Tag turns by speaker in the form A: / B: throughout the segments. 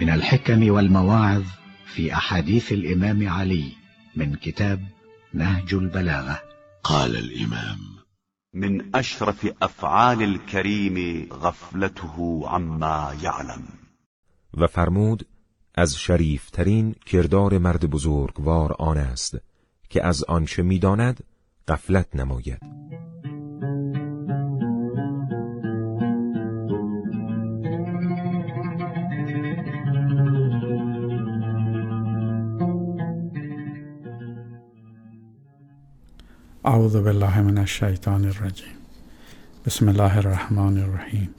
A: من الحكم والمواعظ في أحاديث الإمام علي من كتاب نهج البلاغة.
B: قال الإمام:
C: من أشرف أفعال الكريم غفلته عما يعلم.
D: و فرمود: از شریفترین کردار مرد بزرگوار آن است که از آنچه می‌داند غفلت نماید.
E: اعوذ بالله من الشیطان الرجیم. بسم الله الرحمن الرحیم.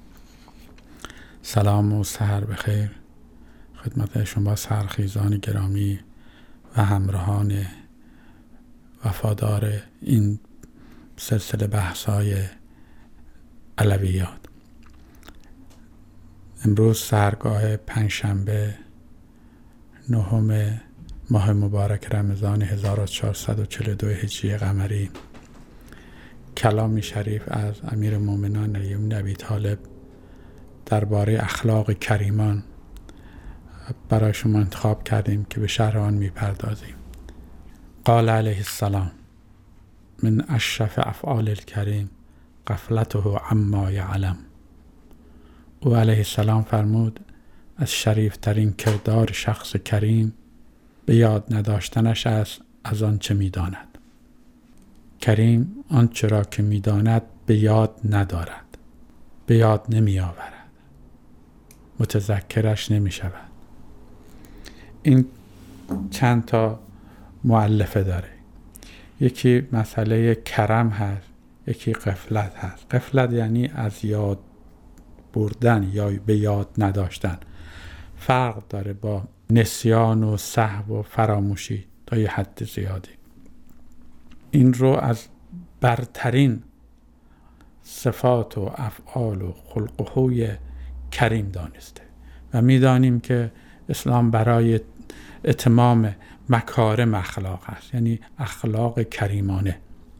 E: سلام و سحر بخیر خدمت شما سرخیزان گرامی و همراهان وفادار این سلسله بحث‌های علویات. امروز سحرگاه پنجشنبه 9 ماه مبارک رمضان 1442 هجری قمری، کلامی شریف از امیرالمومنین علی بن ابی طالب درباره اخلاق کریمان برای شما انتخاب کردیم که به شرح آن میپردازیم. قال علیه السلام: من اشرف افعال الکریم غفلته عما یعلم. او علیه السلام فرمود: از شریف ترین کردار شخص کریم به یاد نداشتنش است از آن چه می‌داند. کریم آنچه را که می‌داند به یاد ندارد، به یاد نمی‌آورد، متذکرش نمی‌شود. این چند تا مؤلفه داره. یکی مسئله کرم هست، یکی غفلت هست. غفلت یعنی از یاد بردن یا به یاد نداشتن. فرق داره با نسیان و سهو و فراموشی تا یه حد زیادی. این رو از برترین صفات و افعال و خلق و خوی کریم دانسته و میدانیم که اسلام برای اتمام مکارم اخلاق هست، یعنی اخلاق کریمانه.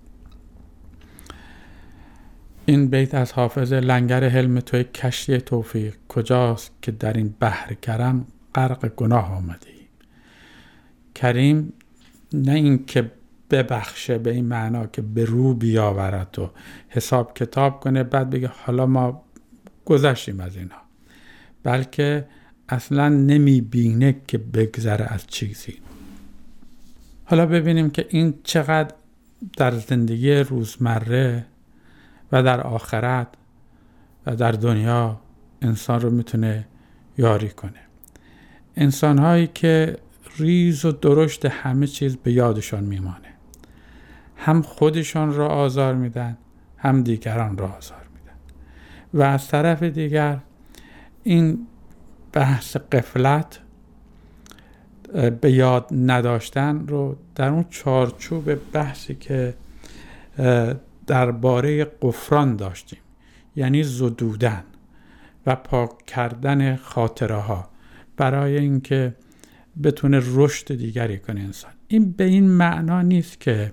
E: این بیت از حافظ: لنگر حلم توی کشتی توفیق کجاست که در این بحر کرم غرق گناه آمده ای. کریم نه این که ببخشه به این معنا که به رو بیاورد و حساب کتاب کنه بعد بگه حالا ما گذشتیم از اینا، بلکه اصلا نمیبینه که بگذره از چیزی. حالا ببینیم که این چقدر در زندگی روزمره و در آخرت و در دنیا انسان رو میتونه یاری کنه. انسان هایی که ریز و درشت همه چیز به یادشان میمانه، هم خودشان را آزار میدن هم دیگران را آزار میدن. و از طرف دیگر این بحث غفلت، به یاد نداشتن رو در اون چارچوب بحثی که درباره غفران داشتیم، یعنی زدودن و پاک کردن خاطره ها برای اینکه بتونه رشد دیگری کنه انسان. این به این معنا نیست که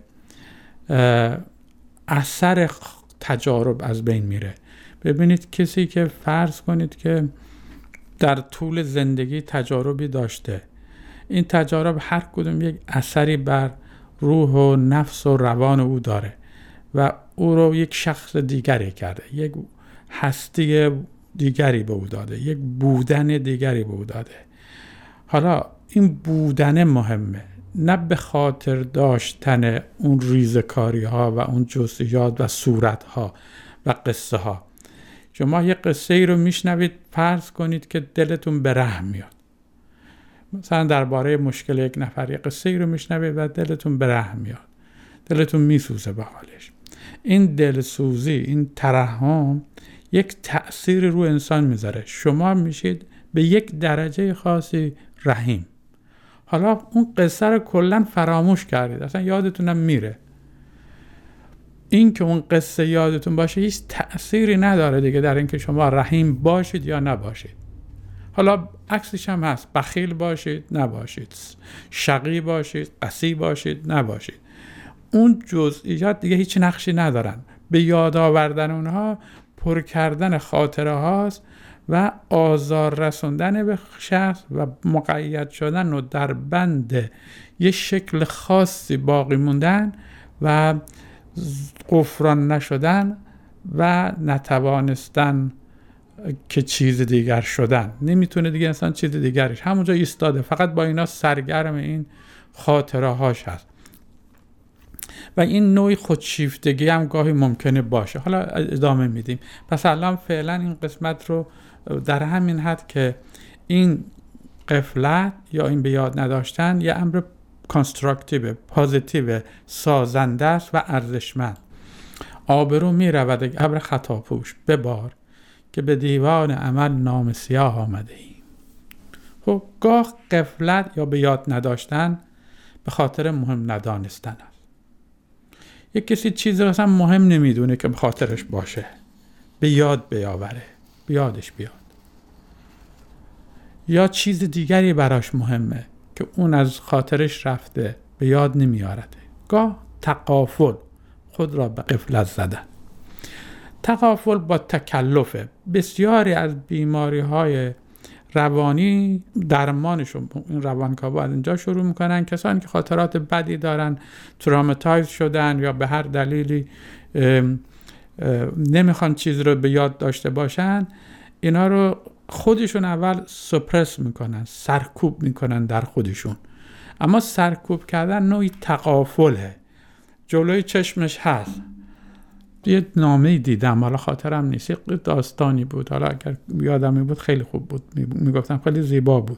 E: اثر تجارب از بین میره. ببینید کسی که فرض کنید که در طول زندگی تجاربی داشته، این تجارب هر کدوم یک اثری بر روح و نفس و روان او داره و او رو یک شخص دیگری کرده، یک هستی دیگری به او داده، یک بودن دیگری به او داده. حالا این بودن مهمه، نه به خاطر داشتن اون ریزکاری ها و اون جزئیات و صورت ها و قصه ها. شما یک قصه ای رو میشنوید، فرض کنید که دلتون به رحم میاد. مثلا درباره مشکل یک نفر یک قصه ای رو میشنوید و دلتون به رحم میاد، دلتون میسوزه به حالش. این دلسوزی، این ترحم یک تأثیر رو انسان میذاره. شما میشید به یک درجه خاصی رحیم. حالا اون قصه رو کلا فراموش کردید، اصلا یادتونم میره. این که اون قصه یادتون باشه هیچ تأثیری نداره دیگه در اینکه شما رحیم باشید یا نباشید. حالا عکسش هم هست، بخیل باشید نباشید، شقی باشید قسی باشید نباشید، اون جزئیات دیگه هیچ نقشی ندارن. به یاد آوردن اونها پر کردن خاطره هاست و آزار رسوندن به شخص و مقید شدن و در بند یه شکل خاصی باقی موندن و غفران نشدن و نتوانستن که چیز دیگر شدن. نمیتونه دیگه انسان چیز دیگرش، همونجا ایستاده، فقط با اینا سرگرم این خاطره هاش هست و این نوعی خودشیفتگی هم گاهی ممکنه باشه. حالا ادامه میدیم. پس الان فعلا این قسمت رو در همین حد که این غفلت یا این به یاد نداشتن یه امر کانستراکتیو، پازیتیو، سازنده است و ارزشمند. آبرو می رود ابر خطاپوش ببار که به دیوان عمل نام سیاه آمده ایم. خب گاه غفلت یا به یاد نداشتن به خاطر مهم ندانستن است. یک کسی چیزی اصلا مهم نمیدونه که به خاطرش باشه، به یاد بیاوره، به یادش بیاد. یا چیز دیگری براش مهمه که اون از خاطرش رفته، به یاد نمیارده. گاه تغافل، خود را به غفلت زدن. تغافل با تکلفه. بسیاری از بیماری های روانی درمانشون، این روانکاوا از اینجا شروع میکنن. کسانی که خاطرات بدی دارن، تروماتایز شدن یا به هر دلیلی نمیخوان چیز رو به یاد داشته باشن، اینا رو خودشون اول سپرس میکنن، سرکوب میکنن در خودشون. اما سرکوب کردن نوعی تغافله، جلوی چشمش هست. یه نامه دیدم، حالا خاطرم نیست، داستانی بود، حالا اگر یادمی بود خیلی خوب بود، میگفتم خیلی زیبا بود.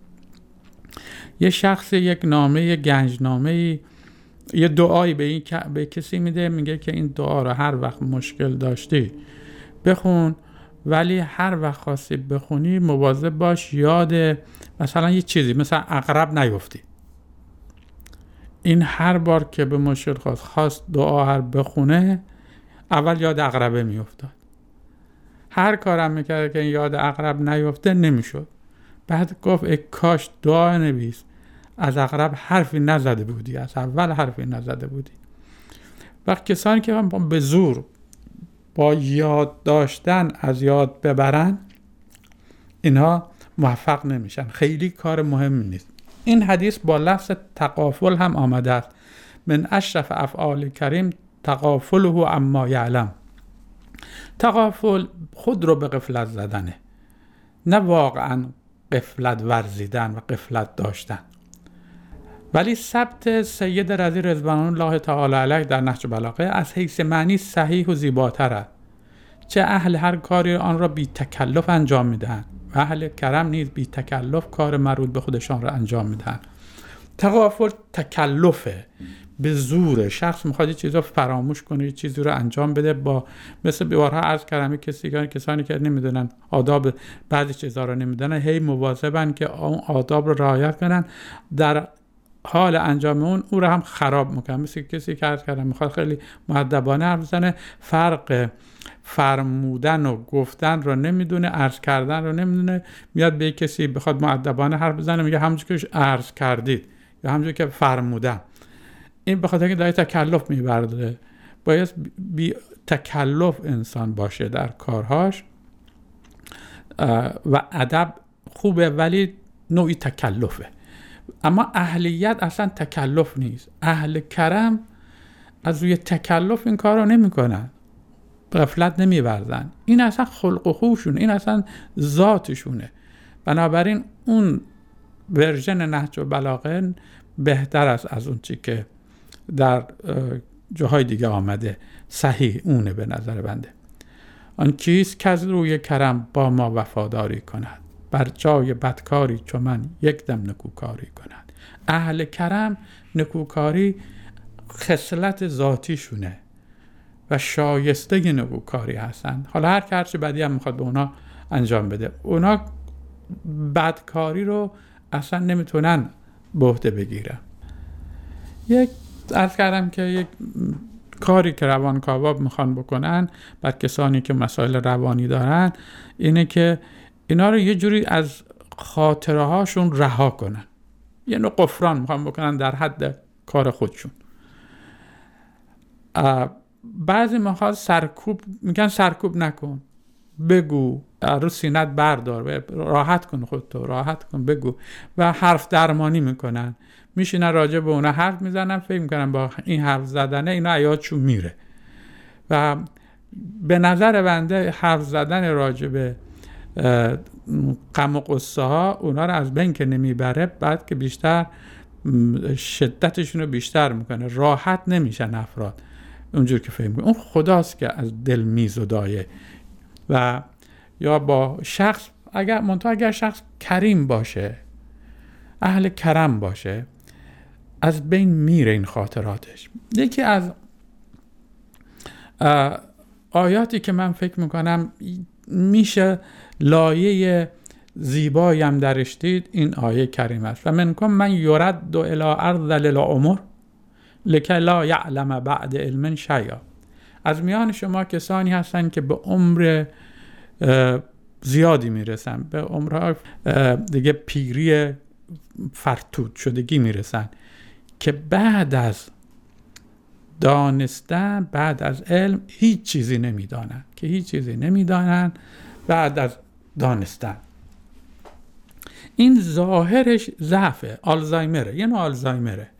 E: یه شخص یک نامه، یه گنجنامه، یه دعایی به کسی میده، میگه که این دعا رو هر وقت مشکل داشتی بخون، ولی هر وقت خواستی بخونی مواظب باش یاد مثلا یه چیزی مثلا عقرب نیفتی. این هر بار که به مشکل خواست دعا هر بخونه، اول یاد عقربه میافتاد. هر کارم میکرد که این یاد عقرب نیفته نمیشد. بعد گفت ای کاش دعا نویس از عقرب حرفی نزده بودی، از اول حرفی نزده بودی. وقت کسانی که به زور با یاد داشتن از یاد ببرن، اینها موفق نمیشن. خیلی کار مهمی نیست. این حدیث با لفظ تغافل هم آمده است. من اشرف افعال کریم تغافله عما یعلم. تغافل خود رو به غفلت زدنه، نه واقعا غفلت ورزیدن و غفلت داشتن. ولی ثبت سید رضی رضوان الله تعالی علیه در نهج بلاغه از حیث معنی صحیح و زیباتر است. چه اهل هر کاری آن را بی تکلف انجام میدهند و اهل کرم نیز بی تکلف کار مربوط به خودشان را انجام میدهند. تغافل تکلفه، به زور شخص میخواد چیزی رو فراموش کنه، چیزی رو انجام بده. با مثل بارها عرض کردم کسانی که نمیدونن آداب بعضی چیزا رو نمیدونن، هی مواظبن که اون آداب رو رعایت کنن، در حال انجام اون او رو هم خراب میکنن. مثل کسی که عرض کردم میخواد خیلی مؤدبانه حرف بزنه، فرق فرمودن و گفتن رو نمیدونه، عرض کردن رو نمیدونه، میاد به کسی بخواد مؤدبانه حرف بزنه میگه همونجوری که عرض کردید یا همونجوری که فرمودم. این به خاطر که داره تکلف میبرده. باید بی تکلف انسان باشه در کارهاش و ادب خوبه ولی نوعی تکلفه. اما اهلیت اصلا تکلف نیست. اهل کرم از روی تکلف این کار رو نمی کنن، غفلت نمی ورزن. این اصلا خلق و خوشونه، این اصلا ذاتشونه. بنابراین اون ورژن نهج بلاغه بهتر است از اون چی که در جاهای دیگه آمده. صحیح اونه به نظر بنده. آن کیست که از روی کرم با ما وفاداری کند، بر جای بدکاری چو من یک دم نکوکاری کند. اهل کرم نکوکاری خصلت ذاتیشونه و شایسته نکوکاری هستن. حالا هر هرچی بدی هم میخواد به اونا انجام بده، اونا بدکاری رو اصلا نمیتونن به عهده بگیرن. یک عرض کردم که یک کاری که روانکاوا میخوان بکنن بر کسانی که مسائل روانی دارن اینه که اینا رو یه جوری از خاطره هاشون رها کنن، یه نوع غفران میخوان بکنن در حد کار خودشون. بعضی میخواد سرکوب، میگن سرکوب نکن، بگو، رو سینت بردار، راحت کن خودتو، راحت کن، بگو. و حرف درمانی میکنن، میشینن راجع به اونا حرف میزنن، فکر میکنن با این حرف زدنه اینا عیادشون میره. و به نظر بنده حرف زدن راجع به غم و قصه ها اونا رو از بین که نمیبره، بعد که بیشتر شدتشون رو بیشتر میکنه، راحت نمیشن افراد اونجور که فهم کنه. اون خداست که از دل میزدایه. و یا با شخص اگر شخص کریم باشه، اهل کرم باشه، از بین میره این خاطراتش. یکی از آیاتی که من فکر میکنم میشه لایه زیبایی هم درش دید، این آیه کریم است: و منکم من یرد الی ارذل العمر لکی لا یعلم بعد علم شیئا. از میان شما کسانی هستن که به عمر زیادی میرسن، به عمرهای دیگه پیری فرتود شدگی میرسن، که بعد از دانستن، بعد از علم هیچ چیزی نمیدانن، که هیچ چیزی نمیدانن بعد از دانستن. این ظاهرش ضعفه، آلزایمره، یه نوع آلزایمره.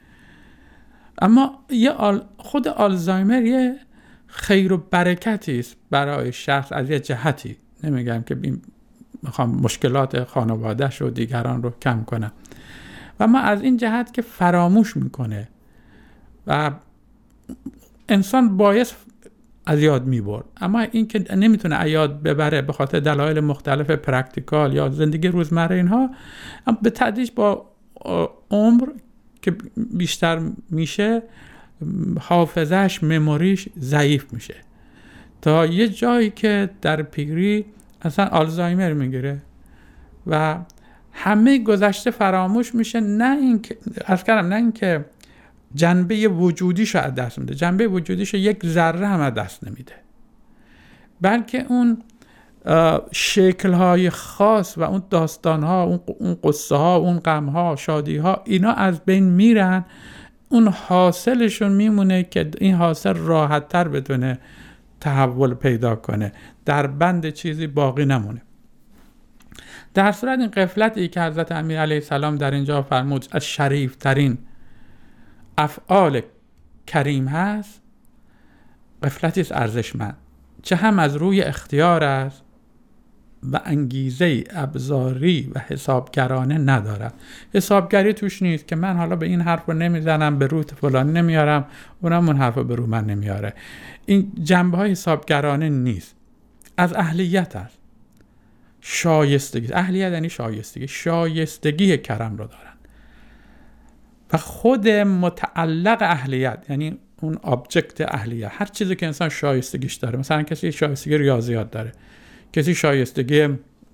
E: اما خود آلزایمر یه خیر و برکتی است برای شخص از یه جهتی. نمیگم که میخوام مشکلات خانواده‌اش و دیگران رو کم کنم، و اما از این جهت که فراموش میکنه و انسان باید از یاد میبرد، اما این که نمیتونه یاد ببره به خاطر دلایل مختلف پرکتیکال یا زندگی روزمره اینها، به تدریج با عمر که بیشتر میشه حافظش، مموریش ضعیف میشه، تا یه جایی که در پیری اصلا آلزایمر میگیره و همه گذشته فراموش میشه. نه اینکه جنبه وجودیش رو از دست میده، جنبه وجودیش رو یک ذره هم از دست نمیده، بلکه اون شکل‌های خاص و اون داستان‌ها، اون قصه‌ها، اون غم‌ها، شادی‌ها، اینا از بین میرن. اون حاصلشون میمونه که این حاصل راحت‌تر بتونه تحول پیدا کنه، در بند چیزی باقی نمونه. در صورت این غفلتی که حضرت امیر علیه السلام در اینجا فرمود از شریفترین افعال کریم هست، غفلتی است ارزشمند، چه هم از روی اختیار است و انگیزه ابزاری و حسابگرانه ندارد. حسابگری توش نیست که من حالا به این حرف رو نمیزنم، به روت فلانی نمیارم، اونم اون حرف رو به رو من نمیاره. این جنبه های حسابگرانه نیست، از اهلیت است. شایستگی، اهلیت یعنی شایستگی کرم رو دارن. و خود متعلق اهلیت یعنی اون ابجکت اهلیت، هر چیزی که انسان شایستگیش داره. مثلا کسی شایستگی ریاضیات داره، کسی شایستگی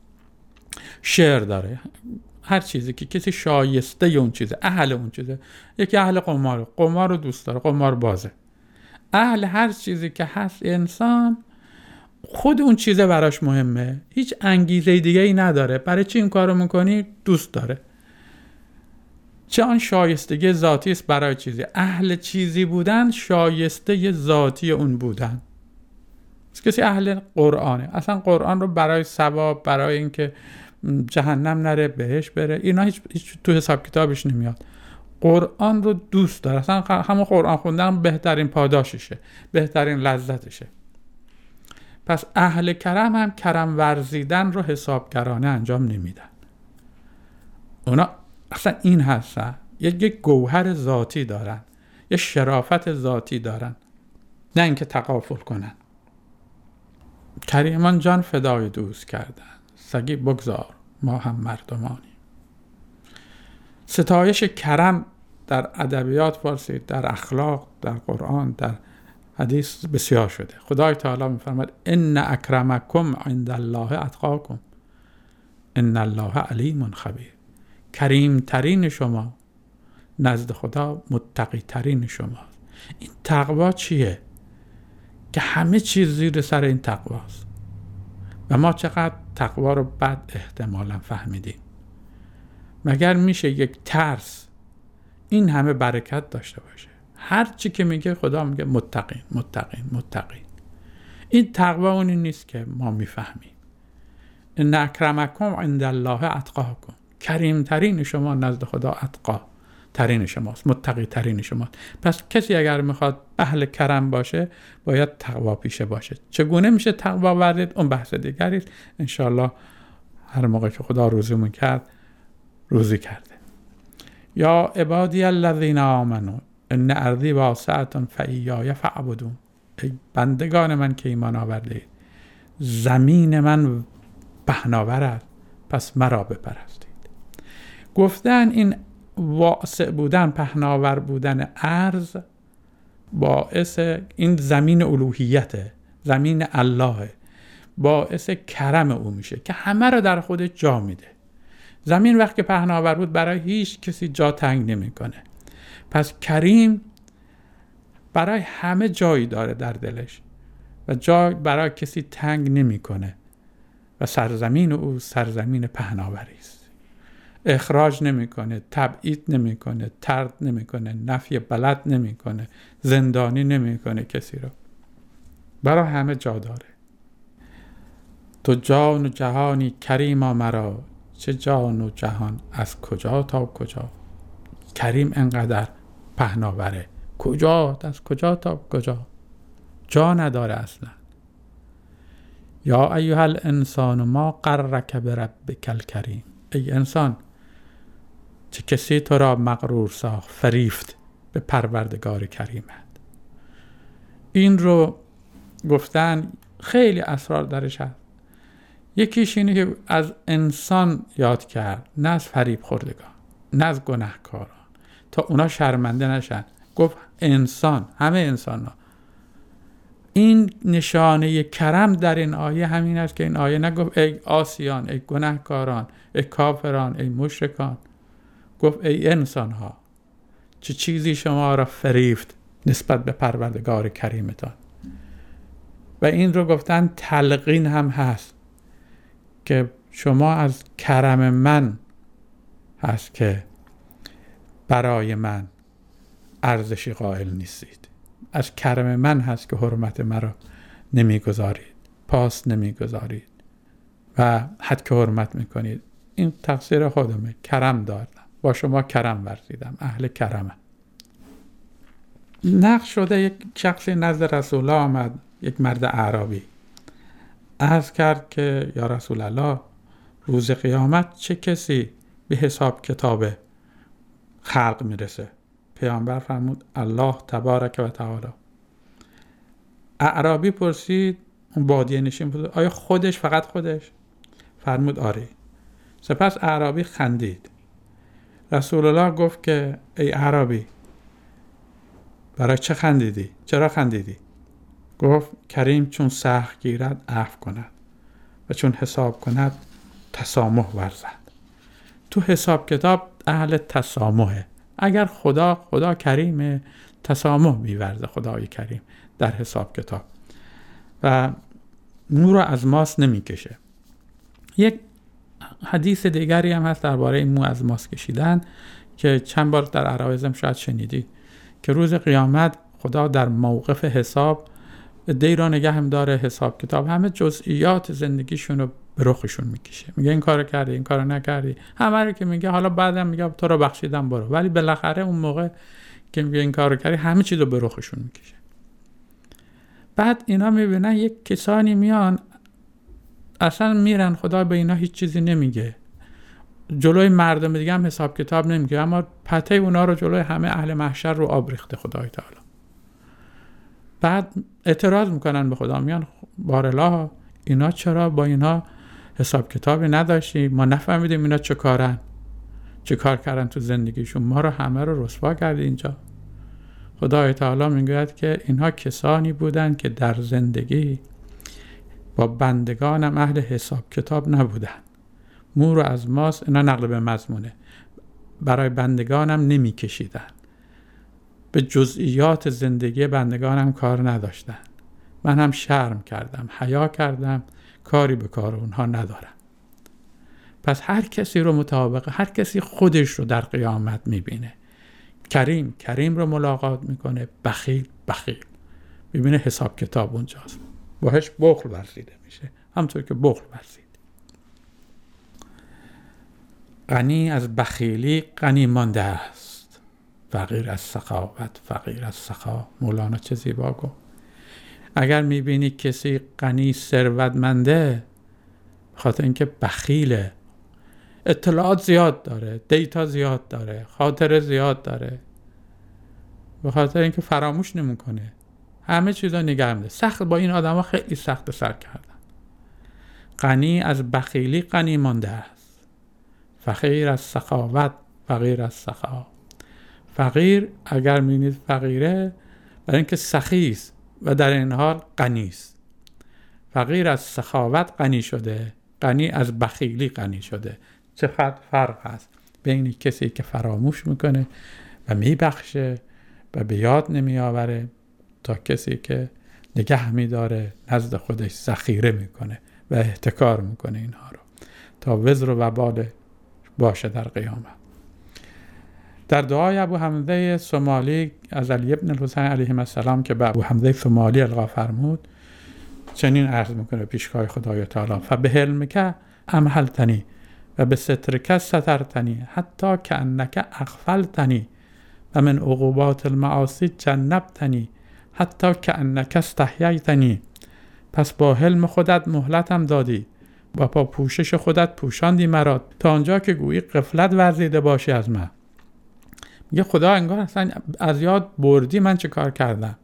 E: شعر داره، هر چیزی که کسی شایسته اون چیزه، اهل اون چیزه. یکی اهل قمار رو دوست داره، قمار بازه. اهل هر چیزی که هست انسان، خود اون چیزه براش مهمه، هیچ انگیزه دیگه ای نداره. برای چی این کارو میکنی؟ دوست داره. چه آن شایستگی ذاتی است برای چیزی. اهل چیزی بودن شایسته ذاتی اون بودن. کسی اهل قرآنه، اصلا قرآن رو برای ثواب، برای اینکه جهنم نره بهش بره، اینا هیچ تو حساب کتابش نمیاد. قرآن رو دوست داره، اصلا همون قرآن خوندن بهترین پاداششه، بهترین لذتشه. پس اهل کرم هم کرم ورزیدن رو حسابگرانه انجام نمیدن. اونا اصلا این هستن، یک گوهر ذاتی دارن، یک شرافت ذاتی دارن، نه اینکه تغافل کنن. کریمان جان فدای دوست کردن، سگی بگذار ما هم مردمانی. ستایش کرم در ادبیات فارسی، در اخلاق، در قرآن، در حدیث بسیار شده. خدای تعالی میفرماید ان اکرمکم عند الله اتقاکم ان الله علیم خبیر. کریم ترین شما نزد خدا متقی ترین شما. این تقوا چیه؟ که همه چیز زیر سر این تقواست و ما چقدر تقوا رو بد احتمالا فهمیدیم. مگر میشه یک ترس این همه برکت داشته باشه؟ هر چی که میگه خدا میگه متقین متقین متقین. این تقوا اونی نیست که ما میفهمیم. ان اکرمکم عند الله اتقاکم، کریم ترین شما نزد خدا اتقا ترین شماست، متقی ترین شماست. پس کسی اگر میخواد اهل کرم باشه باید تقوا پیشه باشه. چگونه میشه تقوا ورزید اون بحث دیگری است. انشالله هر موقع که خدا روزیمون کرد روزی کرده. یا عبادی الذین آمنوا ان ارضی واسعة فایای فاعبدون، ای بندگان من که ایمان آورده اید زمین من پهناور است پس مرا بپرستید. گفتن این واسع بودن، پهناور بودن ارض باعث این زمین الوهیته، زمین الله، باعث کرم او میشه که همه رو در خود جا میده. زمین وقتی پهناور بود برای هیچ کسی جا تنگ نمیکنه. پس کریم برای همه جایی داره در دلش و جا برای کسی تنگ نمیکنه و سرزمین او سرزمین پهناوری است. اخراج نمیکنه، تبعید نمیکنه، طرد نمیکنه، نفی بلد نمیکنه، زندانی نمیکنه کسی رو. برای همه جا داره. تو جان و جهانی کریما مرا، چه جان و جهان از کجا تا کجا. کریم انقدر پهناوره، کجا از کجا تا کجا جا نداره اصلا. یا ایها الانسان ما غرک بربک الکریم، ای انسان چه کسی تو را مغرور ساخت، فریفت به پروردگار کریمت. این رو گفتن خیلی اسرار درش هست. یکیش اینه که از انسان یاد کرد، نه از فریب خوردگان، نه از گناهکاران، تا اونا شرمنده نشن. گفت انسان، همه انسان ها. این نشانه کرم در این آیه همین است که این آیه نگفت ای عاصیان، ای گناهکاران، ای کافران، ای مشرکان. گفت ای انسان ها، چه چیزی شما را فریفت نسبت به پروردگار کریمتان. و این رو گفتن تلقین هم هست که شما از کرم من هست که برای من ارزشی قائل نیستید. از کرم من هست که حرمت مرا نمیگذارید، پاس نمیگذارید و حد که حرمت میکنید. این تقصیر خودمه. کرم دارم، با شما کرم ورزیدم، اهل کرمم. نقل شده یک شخصی نزد رسول الله آمد، یک مرد اعرابی عرض کرد که یا رسول الله، روز قیامت چه کسی به حساب کتاب خلق میرسه؟ پیامبر فرمود الله تبارک و تعالی. اعرابی پرسید، اون بادیه نشین بود، آیا خودش، فقط خودش؟ فرمود آره. سپس اعرابی خندید. رسول الله گفت که ای اعرابی، برای چه خندیدی؟ چرا خندیدی؟ گفت کریم چون سخت گیرد عفو کند و چون حساب کند تسامح ورزد. تو حساب کتاب اهل تسامحه. اگر خدا کریم، تسامح می‌ورزه خدای کریم در حساب کتاب و مو رو از ماست نمیکشه. یک حدیث دیگری هم هست درباره این مو از ماست کشیدن که چند بار در عرایزم شاید شنیدید که روز قیامت خدا در موقف حساب دی را نگه هم داره، حساب کتاب همه جزئیات زندگیشون رو به رخشون میکشه. میگه این کارو کردی، این کارو نکردی، همه رو که میگه، حالا بعدم میگه تو رو بخشیدم برو، ولی بالاخره اون موقع که میگه این کارو کردی همه چیز رو به رخشون میکشه. بعد اینا میبینن یک کسانی میان اصلا میرن، خدا به اینا هیچ چیزی نمیگه، جلوی مردم دیگه هم حساب کتاب نمیگه، اما پته اونا رو جلوی همه اهل محشر رو آب ریخته خدای تعالی. بعد اعتراض میکنن به خدا، میان بارالله اینا چرا با اینا حساب کتابی نداشتی؟ ما نفهمیدیم اینا چه کارن، چه کار کردن تو زندگیشون، ما رو همه رو رسوا کردی اینجا. خدای تعالی میگوید که اینها کسانی بودن که در زندگی با بندگانم اهل حساب کتاب نبودن. مو رو از ماست، اینا نقل به مضمونه، برای بندگانم نمیکشیدن، به جزئیات زندگی بندگانم کار نداشتن. من هم شرم کردم، حیا کردم، کاری به کار اونها ندارم. پس هر کسی رو مطابق، هر کسی خودش رو در قیامت میبینه. کریم رو ملاقات میکنه، بخیل میبینه حساب کتاب اونجاست، باهاش بخل ورزیده میشه، همطور که بخل ورزید. غنی از بخیلی غنی مانده است، فقیر از سخاوت فقیر از سخا. مولانا چه زیبا گفت. اگر میبینی کسی غنی ثروتمنده، خاطر اینکه بخیله، اطلاعات زیاد داره، دیتا زیاد داره، خاطره زیاد داره، به خاطر اینکه فراموش نمیکنه، همه چیزا نگه می‌داره. سخت با این آدما خیلی سخت سر کردن. غنی از بخیلی غنی مانده است، فقیر از سخاوت فقیر از سخا. فقیر اگر می‌بینید فقیره، برای اینکه سخی است و در این حال غنی است. فقیر از سخاوت غنی شده، غنی از بخیلی غنی شده. چقدر فرق هست بین کسی که فراموش میکنه و میبخشه و به یاد نمیآوره، تا کسی که نگه میداره، نزد خودش ذخیره میکنه و احتکار میکنه اینها رو، تا وزر و وبال باشه در قیامت. در دعای ابو حمزه ثمالی از علی ابن الحسین علیه السلام که به ابو حمزه ثمالی القا فرمود، چنین عرض میکنه پیشگاه خدای تعالی: فبحلمک امهلتنی و به سترک سترتنی حتی کأنک اغفلتنی و من عقوبات المعاصی جنبتنی حتی کأنک استحییتنی. پس با حلم خودت مهلتم دادی و با پوشش خودت پوشاندی مرا، تا آنجا که گویی غفلت ورزیده باشی از من. میگه خدا انگار اصلا از یاد بردی من چه کار کردم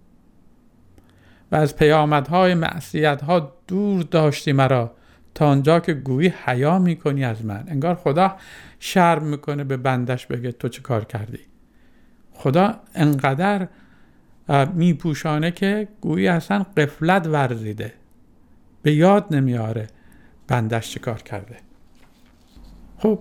E: و از پیامدهای معصیتها دور داشتی مرا، تا آنجا که گویی حیا میکنی از من. انگار خدا شرم میکنه به بندش بگه تو چه کار کردی. خدا انقدر میپوشانه که گویی اصلا غفلت ورزیده، به یاد نمیاره بندش چه کار کرده. خب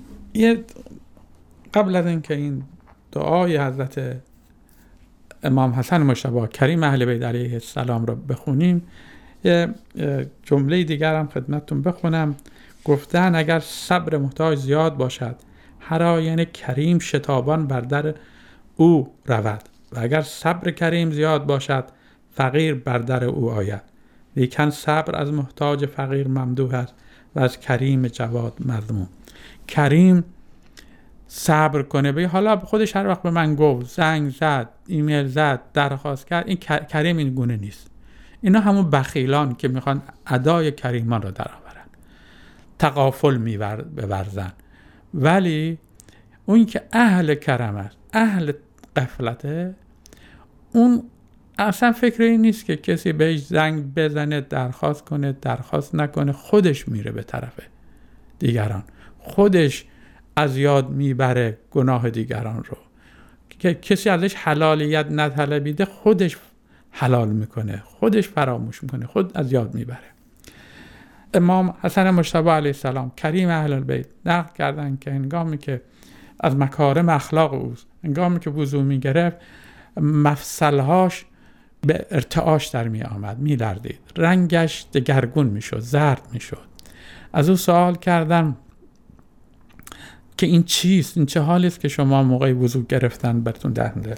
E: قبل از اینکه این دعای حضرت امام حسن مجتبی کریم اهل بیت علیه السلام رو بخونیم، یه جمله دیگر هم خدمتتون بخونم. گفتن اگر صبر محتاج زیاد باشد، هر آینه کریم شتابان بر در او رود، و اگر صبر کریم زیاد باشد، فقیر بر در او آید. لیکن صبر از محتاج فقیر ممدوح است و از کریم جواد مذموم. کریم صبر کنه، به حالا خودش هر وقت به من گفت، زنگ زد، ایمیل زد، درخواست کرد، این کریم این گونه نیست. اینا همون بخیلان که میخوان ادای کریمان رو در آورن، تغافل بورزن. ولی اون که اهل کرم است، اهل غفلته، اون اصلا فکر این نیست که کسی بهش زنگ بزنه، درخواست کنه، درخواست نکنه، خودش میره به طرف دیگران، خودش از یاد میبره گناه دیگران رو. که کسی ازش حلالیت نطلبیده، خودش حلال میکنه، خودش فراموش میکنه، خود از یاد میبره. امام حسن مجتبی علیه السلام کریم اهل البیت نقل کردن که هنگامی که از مکارم اخلاق اوست، هنگامی که وضو میگرفت، مفصلهاش به ارتعاش در می آمد، می لرزید، رنگش دگرگون می شد، زرد می شد. از او سوال کردم که این چیست؟ این چه حالی است که شما موقع وضو گرفتن براتون دهنده؟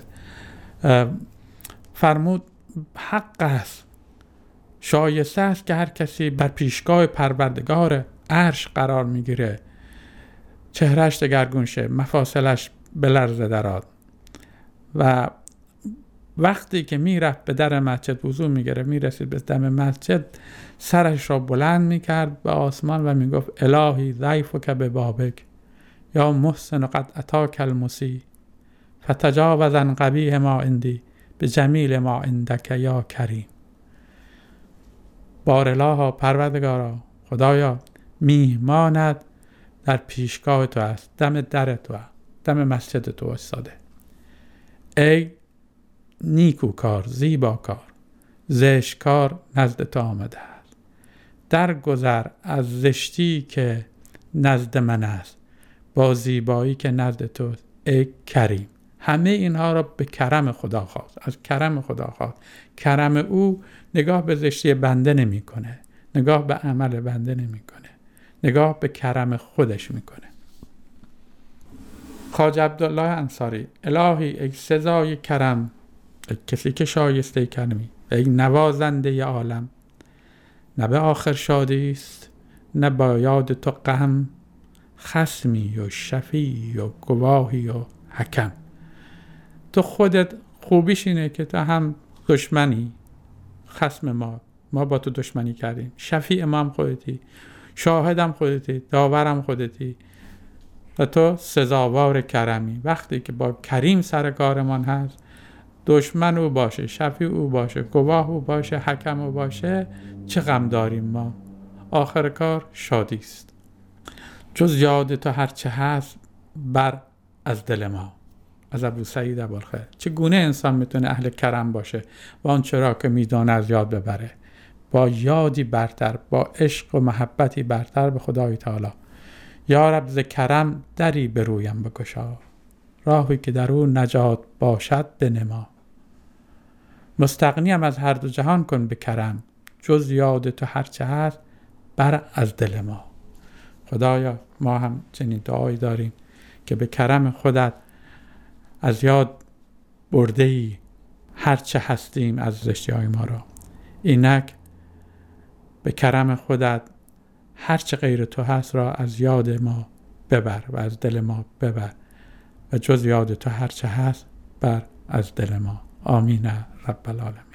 E: فرمود حق است، شایسته است که هر کسی بر پیشگاه پروردگار عرش قرار می گیره، چهرهش دگرگون شه، مفاصلش به لرزه درآد، و وقتی که میرفت به در مسجد وضو میگرفت، میرسید به دم مسجد، سرش را بلند میکرد به آسمان و میگفت الهی ضیفک ببابک یا محسن قد اتاک المسی فتجاوز عن قبیح ما عندی بجمیل ما عندک یا کریم. بارالها، پروردگارا، خدایا، میهمانت در پیشگاه تو است، دم در تو است، دم مسجد تو ایستاده. ای نیکوکار، زیباکار، زشتکار نزد تو آمده است، درگذر از زشتی که نزد من است با زیبایی که نزد تو، ای کریم. همه اینها را به کرم خدا خواست، از کرم خدا خواست. کرم او نگاه به زشتی بنده نمی کنه، نگاه به عمل بنده نمی کنه، نگاه به کرم خودش می کنه. خواجه عبدالله انصاری: الهی ای سزای کرم، ای کسی که شایسته کرمی، ای نوازنده عالم، نه به آخر شادی است نه با یاد تو غم، خصمی و شفیع و گواهی و حکم. تو خودت خوبیش اینه که تو هم دشمنی، خصم ما با تو دشمنی کردیم، شفیع ما هم خودتی، شاهدم خودتی، داورم خودتی و تو سزاوار کرمی. وقتی که با کریم سر کارمان هست، دشمن او باشه، شفیع او باشه، گواه او باشه، حکم او باشه، چه غم داریم ما؟ آخر کار شادی است. جز یاد تو هرچه هست بر از دل ما. از ابو سعید ابوالخیر. چگونه انسان میتونه اهل کرم باشه و آن چرا که میدانه از یاد ببره؟ با یادی برتر، با عشق و محبتی برتر به خدای تعالی. یا رب ز کرم دری به رویم بگشا، راهی که در او نجات باشد بنما. مستغنیم از هر دو جهان کن به کرم، جز یاد تو هرچه هست بر از دل ما. خدایا ما هم چنین دعایی داریم که به کرم خودت از یاد برده ای هرچه هستیم از زشتی‌های ما را. اینک به کرم خودت هرچه غیر تو هست را از یاد ما ببر و از دل ما ببر و جز یاد تو هرچه هست بر از دل ما. آمین رب العالمین.